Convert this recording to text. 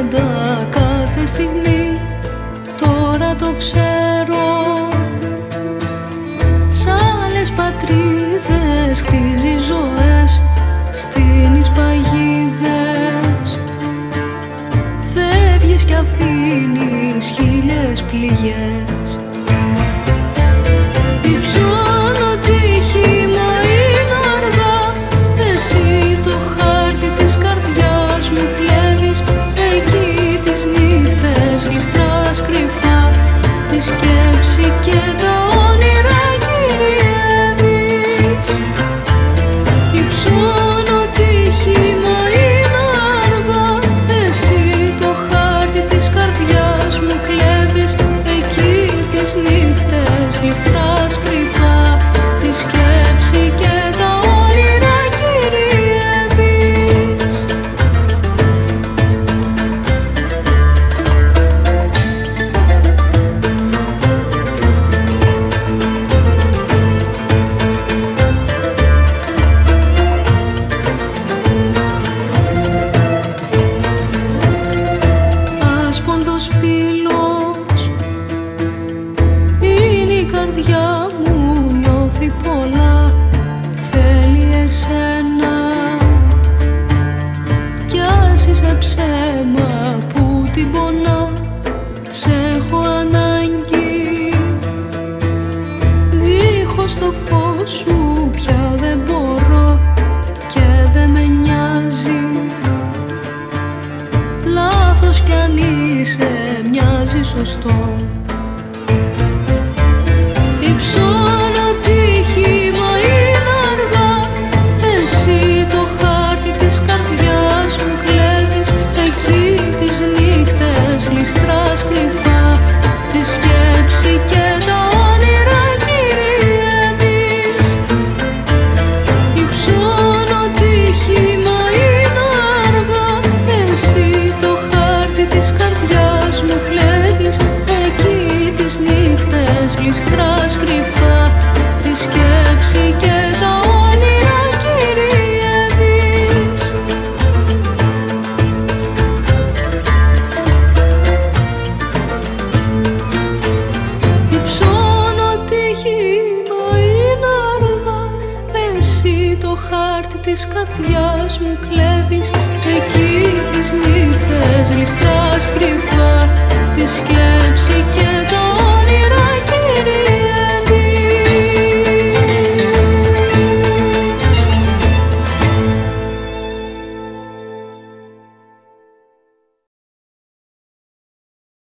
κουβέντα κάθε στιγμή. Τώρα το ξέρω, σ' άλλες πατρίδες χτίζει ζωές, στείνεις παγίδες. Φεύγεις κι αφήνεις χίλιες πληγές. Υψώνω τύχη, μα είναι αργά. Εσύ το χάρτη της καρδιάς μου κλέβεις. Εκεί τις νύχτες γλιστράς κρυφά. Τη σκέψη και τα όνειρα κυριεύεις. Υψώνω τύχη, μα είναι αργά. Εσύ το χάρτη της καρδιάς μου κλέβεις. Εκεί τις νύχτες γλιστράς κρυφά. Τη σκέψη και τα όνειρα κυριεύεις. Άσποντος φίλος είναι η καρδιά μου, νιώθει πολλά, θέλει εσένα. Κι ας είσαι ψέμα που την πονά, σ' έχω ανάγκη. Δίχως το φως σου πια δεν μπορώ και δεν με νοιάζει. Λάθος κι αν είσαι μοιάζει σωστό. Υψώνω τύχη, μα είναι αργά. Εσύ το χάρτη της καρδιάς μου κλέβεις. Εκεί τις νύχτες γλιστράς κρυφά. Τη σκέψη και τα όνειρα κυριεύεις. Υψώνω τύχη, μα είναι αργά. Εσύ το χάρτη της καρδιάς μου κλέβεις. Εκεί τις νύχτες γλιστράς κρυφά. Τη σκέψη και τα όνειρα κυριεύεις. Υψώνω τύχη, μα είναι αργά. Εσύ το χάρτη της καρδιάς μου κλέβεις. Εκεί τις νύχτες γλιστράς κρυφά. Τη σκέψη